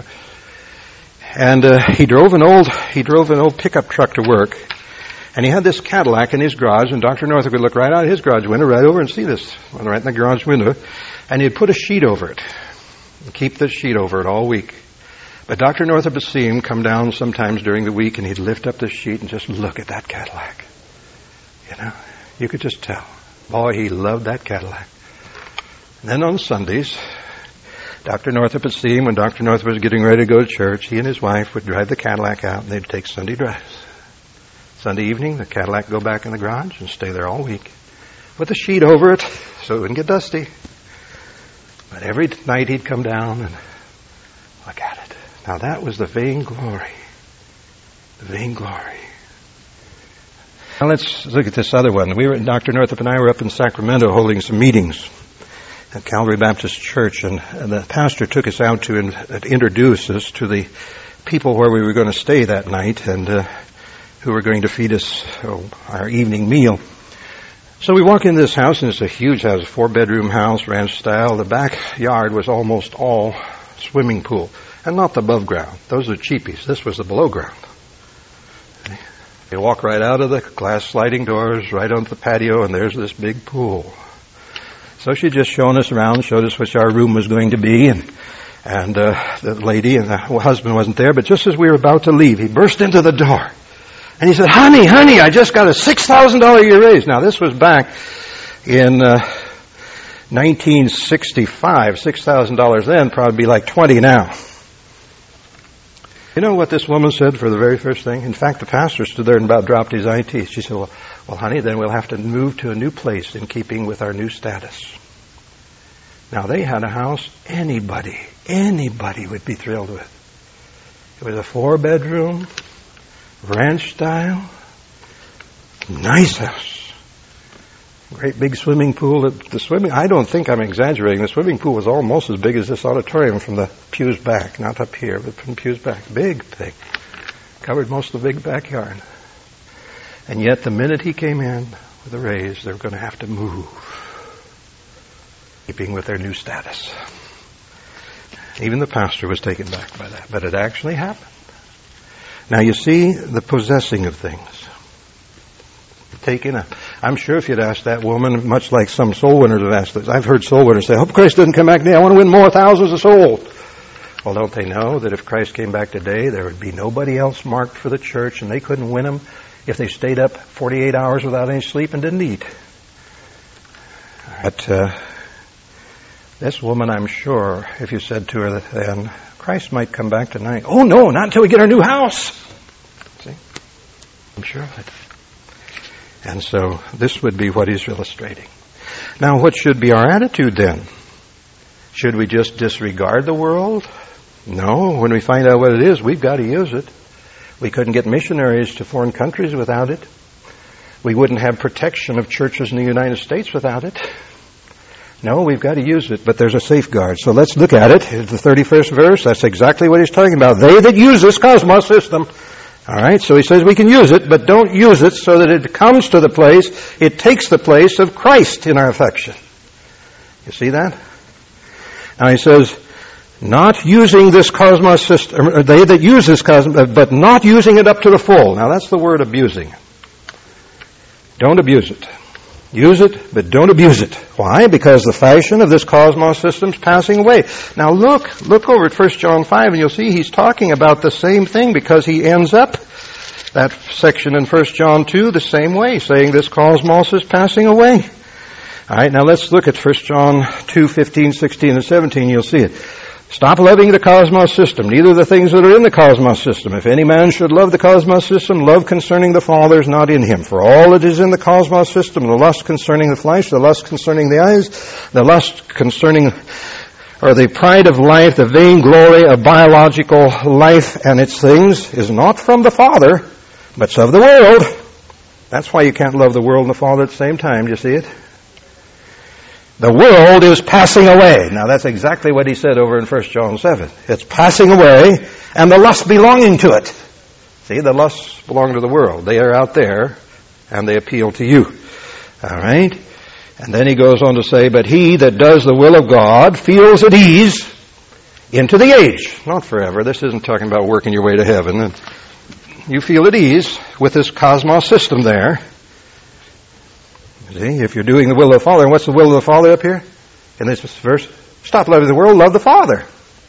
And uh, he drove an old he drove an old pickup truck to work, and he had this Cadillac in his garage, and Doctor Northup would look right out of his garage window, right over and see this, right in the garage window, and he'd put a sheet over it, and keep this sheet over it all week. But Doctor Northup would see him come down sometimes during the week, and he'd lift up this sheet and just look at that Cadillac. You know, you could just tell. Boy, he loved that Cadillac. And then on Sundays, Doctor Northup would see him when Doctor Northup was getting ready to go to church. He and his wife would drive the Cadillac out, and they'd take Sunday drives. Sunday evening, the Cadillac would go back in the garage and stay there all week with a sheet over it so it wouldn't get dusty. But every night he'd come down and look at it. Now that was the vainglory. The vainglory. Now let's look at this other one. We were, Doctor Northup and I were up in Sacramento holding some meetings at Calvary Baptist Church, and, and the pastor took us out to in, uh, introduce us to the people where we were going to stay that night, and uh, who were going to feed us oh, our evening meal. So we walk into this house, and it's a huge house, a four-bedroom house, ranch style. The backyard was almost all swimming pool, and not the above ground. Those are cheapies. This was the below ground. You walk right out of the glass sliding doors, right onto the patio, and there's this big pool. So she just shown us around, showed us which our room was going to be, and and uh, the lady and the husband wasn't there. But just as we were about to leave, he burst into the door, and he said, "Honey, honey, I just got a six thousand dollar a year raise." Now this was back in uh, nineteen sixty-five. Six thousand dollars then probably be like twenty now. You know what this woman said for the very first thing? In fact, the pastor stood there and about dropped his eye teeth. She said, well, well, honey, then we'll have to move to a new place in keeping with our new status. Now, they had a house anybody, anybody would be thrilled with. It was a four-bedroom, ranch style, nice house. Great big swimming pool. The swimming, I don't think I'm exaggerating. The swimming pool was almost as big as this auditorium from the pews back. Not up here, but from the pews back. Big, big. Covered most of the big backyard. And yet the minute he came in with a raise, they were going to have to move, keeping with their new status. Even the pastor was taken back by that. But it actually happened. Now you see the possessing of things. Taken up. I'm sure if you'd asked that woman, much like some soul winners have asked this, I've heard soul winners say, I hope Christ doesn't come back today. I want to win more thousands of souls. Well, don't they know that if Christ came back today, there would be nobody else marked for the church, and they couldn't win them if they stayed up forty-eight hours without any sleep and didn't eat. But uh, this woman, I'm sure, if you said to her then, Christ might come back tonight. Oh, no, not until we get our new house. See? I'm sure of it. And so this would be what he's illustrating. Now, what should be our attitude then? Should we just disregard the world? No. When we find out what it is, we've got to use it. We couldn't get missionaries to foreign countries without it. We wouldn't have protection of churches in the United States without it. No, we've got to use it, but there's a safeguard. So let's look at it. It's the thirty-first verse. That's exactly what he's talking about. They that use this cosmos system. All right, so he says we can use it, but don't use it so that it comes to the place, it takes the place of Christ in our affection. You see that? Now he says, not using this cosmos system, or they that use this cosmos, but not using it up to the full. Now that's the word abusing. Don't abuse it. Use it, but don't abuse it. Why? Because the fashion of this cosmos system is passing away. Now look, look over at First John five, and you'll see he's talking about the same thing, because he ends up that section in First John two the same way, saying this cosmos is passing away. All right, now let's look at First John two, fifteen, sixteen, and seventeen. You'll see it. Stop loving the cosmos system, neither the things that are in the cosmos system. If any man should love the cosmos system, love concerning the Father is not in him. For all that is in the cosmos system, the lust concerning the flesh, the lust concerning the eyes, the lust concerning, or the pride of life, the vain glory of biological life and its things, is not from the Father, but of the world. That's why you can't love the world and the Father at the same time. Do you see it? The world is passing away. Now that's exactly what he said over in First John seven. It's passing away, and the lust belonging to it. See, the lusts belong to the world. They are out there, and they appeal to you. All right? And then he goes on to say, but he that does the will of God feels at ease into the age. Not forever. This isn't talking about working your way to heaven. You feel at ease with this cosmos system there. See, if you're doing the will of the Father, and what's the will of the Father up here in this verse? Stop loving the world, love the Father.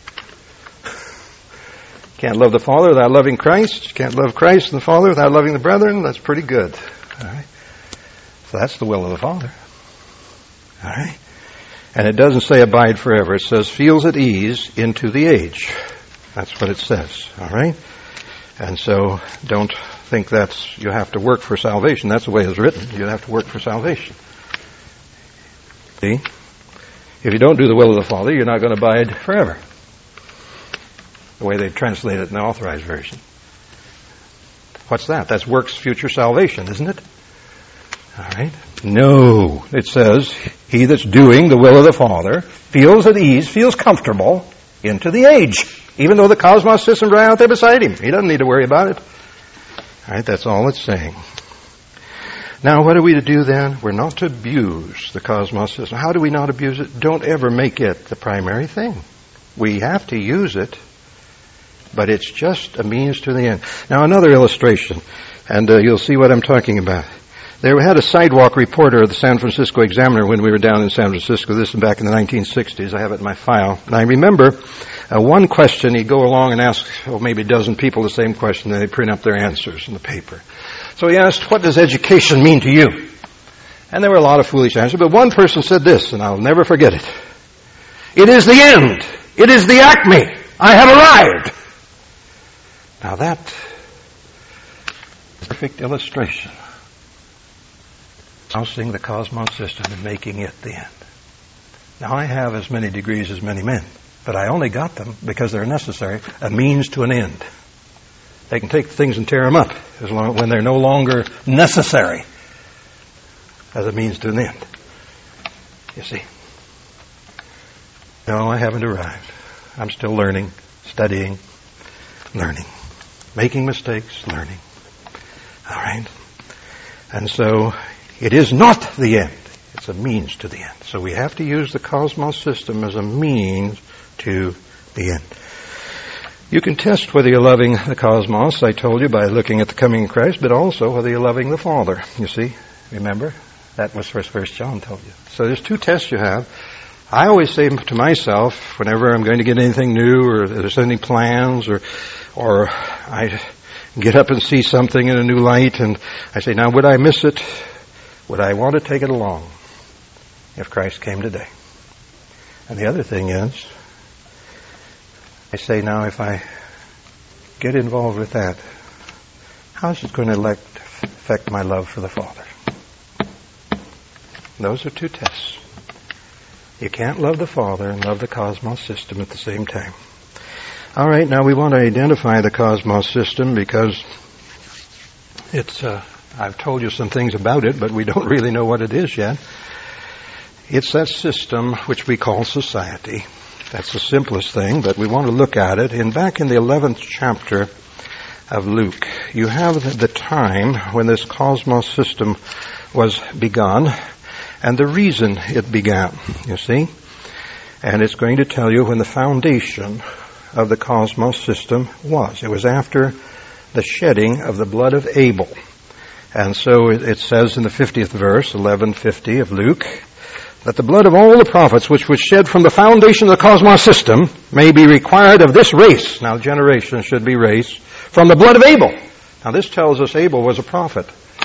Can't love the Father without loving Christ. Can't love Christ and the Father without loving the brethren. That's pretty good. All right. So that's the will of the Father. All right. And it doesn't say abide forever. It says feels at ease into the age. That's what it says. All right. And so don't think that's, you have to work for salvation. That's the way it's written. You have to work for salvation. See? If you don't do the will of the Father, you're not going to abide forever. The way they translate it in the Authorized Version. What's that? That's works future salvation, isn't it? All right. No. It says, he that's doing the will of the Father feels at ease, feels comfortable into the age. Even though the cosmos system's right out there beside him. He doesn't need to worry about it. All right, that's all it's saying. Now, what are we to do then? We're not to abuse the cosmos system. How do we not abuse it? Don't ever make it the primary thing. We have to use it, but it's just a means to the end. Now, another illustration, and uh, you'll see what I'm talking about. There had a sidewalk reporter of the San Francisco Examiner when we were down in San Francisco. This is back in the nineteen sixties. I have it in my file. And I remember uh, one question, he'd go along and ask, oh, maybe a dozen people the same question, and they'd print up their answers in the paper. So he asked, what does education mean to you? And there were a lot of foolish answers, but one person said this, and I'll never forget it. It is the end. It is the acme. I have arrived. Now that is a perfect illustration. Housing the cosmos system and making it the end. Now I have as many degrees as many men, but I only got them because they're necessary, a means to an end. They can take things and tear them up as long when they're no longer necessary as a means to an end. You see? No, I haven't arrived. I'm still learning, studying, learning, making mistakes, learning. All right? And so it is not the end. It's a means to the end. So we have to use the cosmos system as a means to the end. You can test whether you're loving the cosmos, I told you, by looking at the coming of Christ, but also whether you're loving the Father. You see? Remember? That was what First John told you. So there's two tests you have. I always say to myself, whenever I'm going to get anything new, or there's any plans, or or I get up and see something in a new light, and I say, now would I miss it? Would I want to take it along if Christ came today? And the other thing is, I say now if I get involved with that, how's it going to affect my love for the Father? Those are two tests. You can't love the Father and love the cosmos system at the same time. All right, now we want to identify the cosmos system because it's... Uh, I've told you some things about it, but we don't really know what it is yet. It's that system which we call society. That's the simplest thing, but we want to look at it. And back in the eleventh chapter of Luke, you have the time when this cosmos system was begun and the reason it began, you see. And it's going to tell you when the foundation of the cosmos system was. It was after the shedding of the blood of Abel. And so it says in the fiftieth verse, eleven fifty of Luke, that the blood of all the prophets which was shed from the foundation of the cosmos system may be required of this race. Now, generation should be race from the blood of Abel. Now, this tells us Abel was a prophet.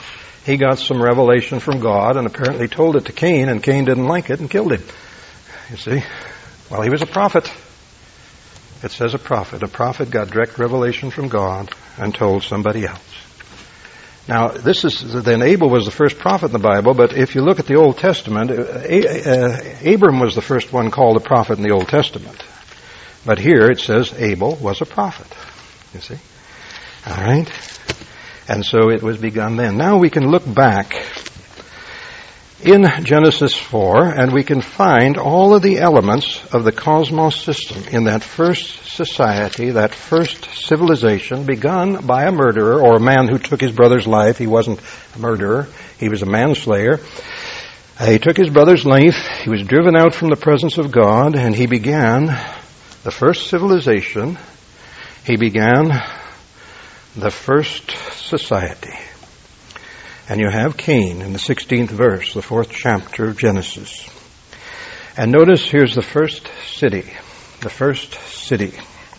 he got some revelation from God and apparently told it to Cain, and Cain didn't like it and killed him. You see? Well, he was a prophet. It says a prophet. A prophet got direct revelation from God and told somebody else. Now, this is, then Abel was the first prophet in the Bible, but if you look at the Old Testament, Abram was the first one called a prophet in the Old Testament. But here it says Abel was a prophet. You see? All right? And so it was begun then. Now we can look back in Genesis four, and we can find all of the elements of the cosmos system in that first society, that first civilization, begun by a murderer, or a man who took his brother's life. He wasn't a murderer. He was a manslayer. Uh, he took his brother's life. He was driven out from the presence of God, and he began the first civilization. He began the first society. And you have Cain in the sixteenth verse, the fourth chapter of Genesis. And notice here's the first city. The first city.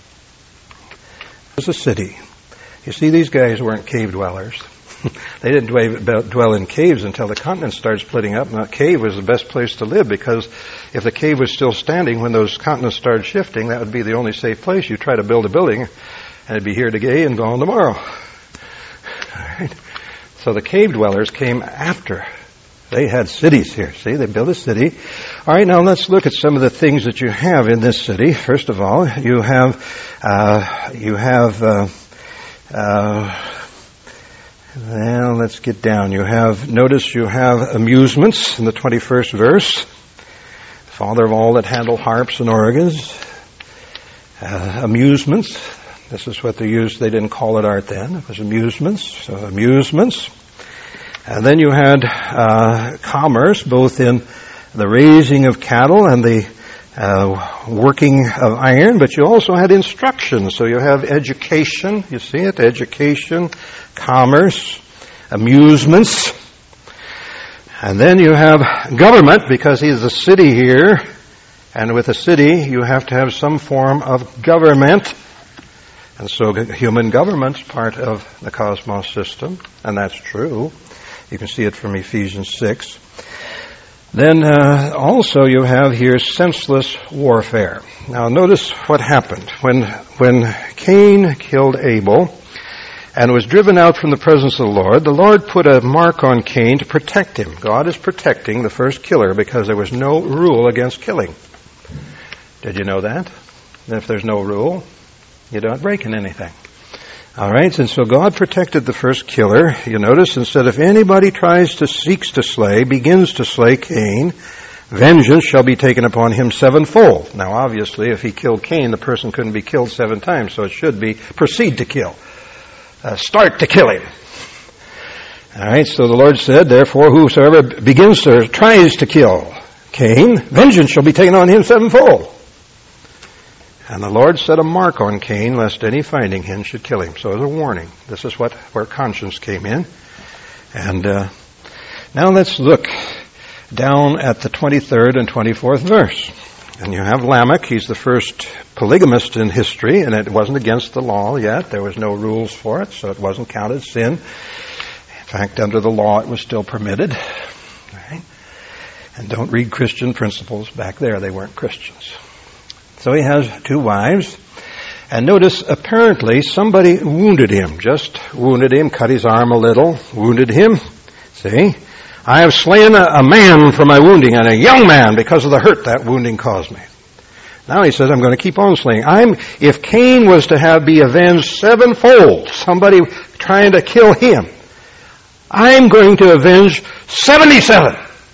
It was a city. You see, these guys weren't cave dwellers. They didn't dwell in caves until the continent started splitting up. Now, a cave was the best place to live, because if the cave was still standing when those continents started shifting, that would be the only safe place. You try to build a building, and it'd be here today and gone tomorrow. All right? So the cave dwellers came after. They had cities here. See, they built a city. All right, now let's look at some of the things that you have in this city. First of all, you have, uh, you have, uh, uh, well, let's get down. You have, notice you have amusements in the twenty-first verse. Father of all that handle harps and organs. Uh, amusements. This is what they used. They didn't call it art then. It was amusements. So amusements. And then you had uh, commerce, both in the raising of cattle and the uh, working of iron, but you also had instruction. So you have education. You see it? Education, commerce, amusements. And then you have government, because he's a city here. And with a city, you have to have some form of government. And so human government's part of the cosmos system, and that's true. You can see it from Ephesians six. Then uh, also you have here senseless warfare. Now notice what happened. When, when Cain killed Abel and was driven out from the presence of the Lord, the Lord put a mark on Cain to protect him. God is protecting the first killer because there was no rule against killing. Did you know that? And if there's no rule, you're not breaking anything. All right, and so God protected the first killer. You notice, instead if anybody tries to, seeks to slay, begins to slay Cain, vengeance shall be taken upon him sevenfold. Now obviously, if he killed Cain, the person couldn't be killed seven times, so it should be proceed to kill. Uh, start to kill him. All right, so the Lord said, therefore, whosoever begins to, tries to kill Cain, vengeance shall be taken on him sevenfold. And the Lord set a mark on Cain, lest any finding him should kill him. So as a warning, this is what where conscience came in. And uh, now let's look down at the twenty-third and twenty-fourth verse. And you have Lamech. He's the first polygamist in history, and it wasn't against the law yet. There was no rules for it, so it wasn't counted sin. In fact, under the law, it was still permitted. Right? And don't read Christian principles back there. They weren't Christians. So he has two wives. And notice, apparently, somebody wounded him. Just wounded him, cut his arm a little, wounded him. See? I have slain a, a man for my wounding, and a young man because of the hurt that wounding caused me. Now he says, I'm going to keep on slaying. I'm, if Cain was to have be avenged sevenfold, somebody trying to kill him, I'm going to avenge seventy-seven.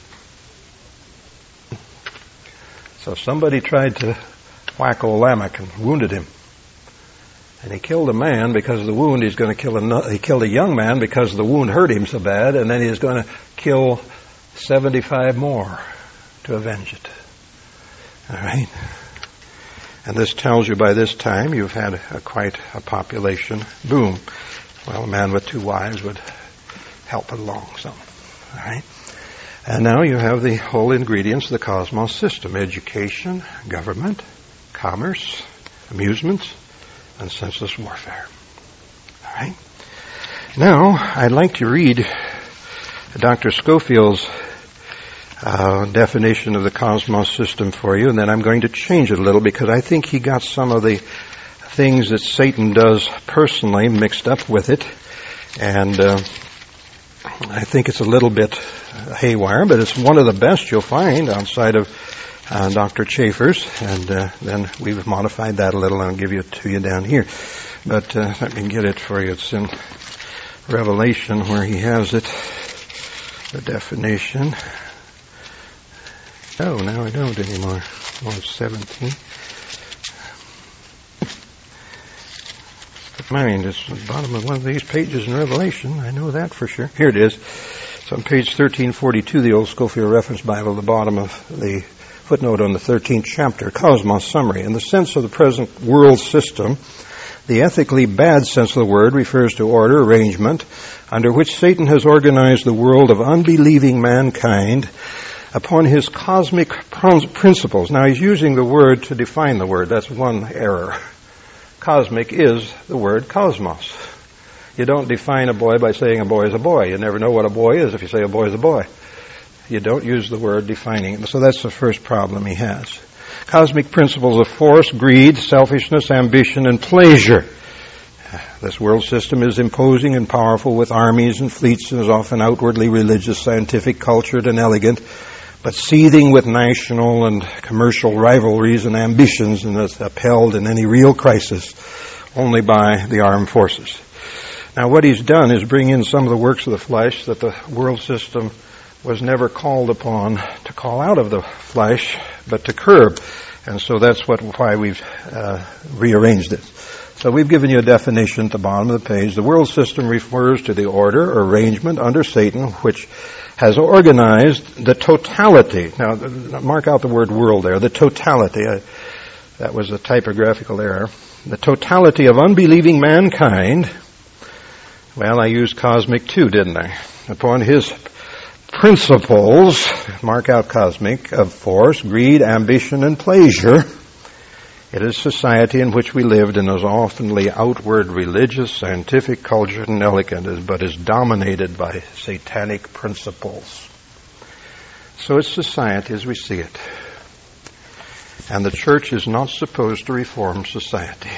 So somebody tried to whack old Lamech and wounded him. And he killed a man because of the wound. He's going to kill a, he killed a young man because the wound hurt him so bad, and then he's going to kill seventy-five more to avenge it. All right? And this tells you by this time you've had a, quite a population boom. Well, a man with two wives would help it along some. All right? And now you have the whole ingredients of the cosmos system: education, government, commerce, amusements, and senseless warfare. All right? Now, I'd like to read Doctor Scofield's uh, definition of the cosmos system for you, and then I'm going to change it a little because I think he got some of the things that Satan does personally mixed up with it, and uh, I think it's a little bit haywire, but it's one of the best you'll find outside of uh, Doctor Chafer's, and uh, then we've modified that a little, and I'll give it to you down here. But uh, let me get it for you. It's in Revelation where he has it, the definition. Oh, now I don't anymore. Oh, it's seventeen. Mind, it's at the bottom of one of these pages in Revelation. I know that for sure. Here it is. It's on page thirteen forty-two, the old Scofield Reference Bible, the bottom of the footnote on the thirteenth chapter, Cosmos Summary. In the sense of the present world system, the ethically bad sense of the word refers to order, arrangement, under which Satan has organized the world of unbelieving mankind upon his cosmic principles. Now, he's using the word to define the word. That's one error. Cosmic is the word cosmos. You don't define a boy by saying a boy is a boy. You never know what a boy is if you say a boy is a boy. You don't use the word defining it. So that's the first problem he has. Cosmic principles of force, greed, selfishness, ambition, and pleasure. This world system is imposing and powerful with armies and fleets and is often outwardly religious, scientific, cultured, and elegant, but seething with national and commercial rivalries and ambitions, and is upheld in any real crisis only by the armed forces. Now, what he's done is bring in some of the works of the flesh that the world system was never called upon to call out of the flesh, but to curb. And so that's what why we've uh, rearranged it. So we've given you a definition at the bottom of the page. The world system refers to the order or arrangement under Satan, which has organized the totality. Now, mark out the word world there. The totality. Uh, that was a typographical error. The totality of unbelieving mankind. Well, I used cosmic too, didn't I? Upon his principles, mark out cosmic, of force, greed, ambition, and pleasure. It is society in which we lived and is oftenly outward religious, scientific, cultured, and elegant, but is dominated by satanic principles. So it's society as we see it. And the church is not supposed to reform society.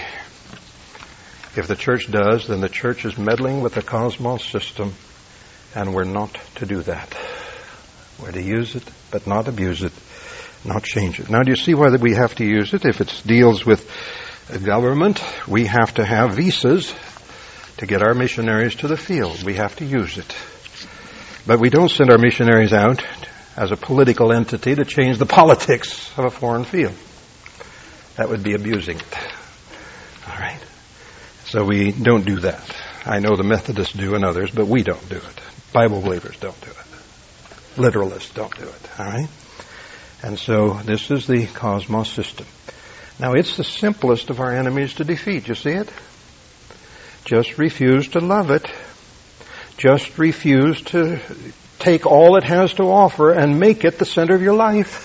If the church does, then the church is meddling with the cosmos system, and we're not to do that. We're to use it, but not abuse it, not change it. Now, do you see why we have to use it? If it deals with a government, we have to have visas to get our missionaries to the field. We have to use it. But we don't send our missionaries out as a political entity to change the politics of a foreign field. That would be abusing it. All right? So we don't do that. I know the Methodists do and others, but we don't do it. Bible believers don't do it. Literalists don't do it. All right? And so this is the cosmos system. Now, it's the simplest of our enemies to defeat. You see it? Just refuse to love it. Just refuse to take all it has to offer and make it the center of your life.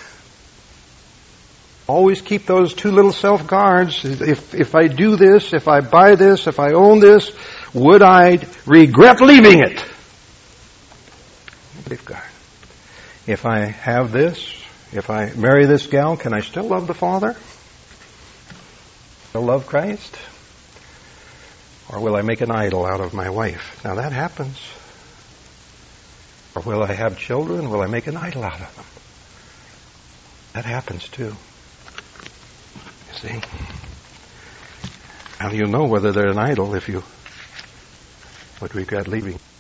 Always keep those two little self-guards. If, if I do this, if I buy this, if I own this, would I regret leaving it? Safeguard. If I have this, if I marry this gal, can I still love the Father? Still love Christ? Or will I make an idol out of my wife? Now that happens. Or will I have children? Will I make an idol out of them? That happens too. You see? Now you'll know whether they're an idol if you would regret leaving.